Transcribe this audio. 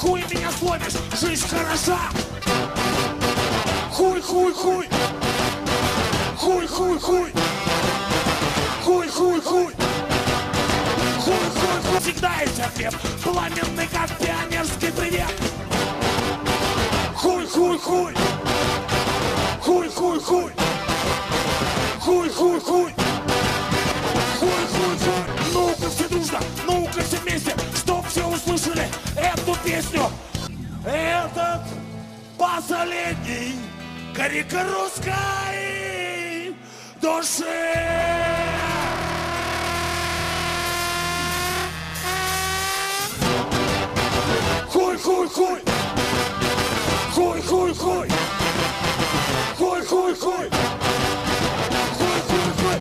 хуй меня сломишь, жизнь хороша. Хуй, хуй, хуй. Хуй, хуй, хуй. Хуй, хуй, хуй. Хуй, хуй, хуй. Всегда есть ответ, пламенный, как пионерский привет. Хуй, хуй, хуй. Хуй, хуй, хуй. Хуй, хуй, хуй. Хуй, хуй, хуй. Ну-ка все дружно, ну-ка все вместе, чтоб все услышали эту песню. Этот последний крик русской души.